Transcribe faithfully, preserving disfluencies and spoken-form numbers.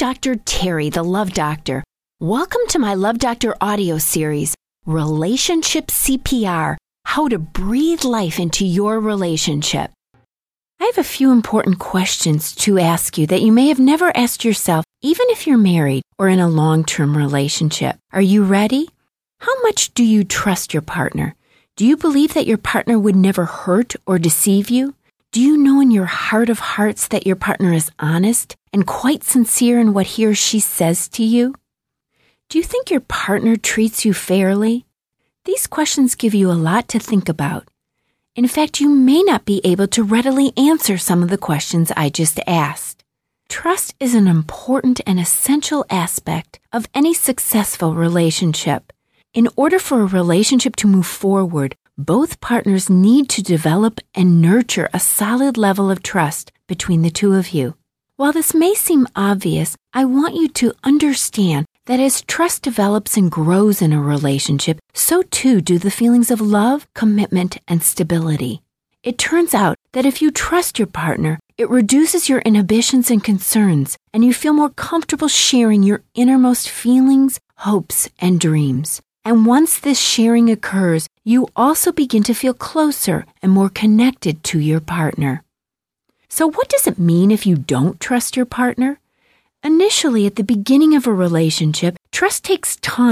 Doctor Terry, the Love Doctor. Welcome to my Love Doctor audio series, Relationship C P R, How to Breathe Life into Your Relationship. I have a few important questions to ask you that you may have never asked yourself, even if you're married or in a long-term relationship. Are you ready? How much do you trust your partner? Do you believe that your partner would never hurt or deceive you? Do you know in your heart of hearts that your partner is honest and quite sincere in what he or she says to you? Do you think your partner treats you fairly? These questions give you a lot to think about. In fact, you may not be able to readily answer some of the questions I just asked. Trust is an important and essential aspect of any successful relationship. In order for a relationship to move forward, both partners need to develop and nurture a solid level of trust between the two of you. While this may seem obvious, I want you to understand that as trust develops and grows in a relationship, so too do the feelings of love, commitment, and stability. It turns out that if you trust your partner, it reduces your inhibitions and concerns, and you feel more comfortable sharing your innermost feelings, hopes, and dreams. And once this sharing occurs, you also begin to feel closer and more connected to your partner. So what does it mean if you don't trust your partner? Initially, at the beginning of a relationship, trust takes time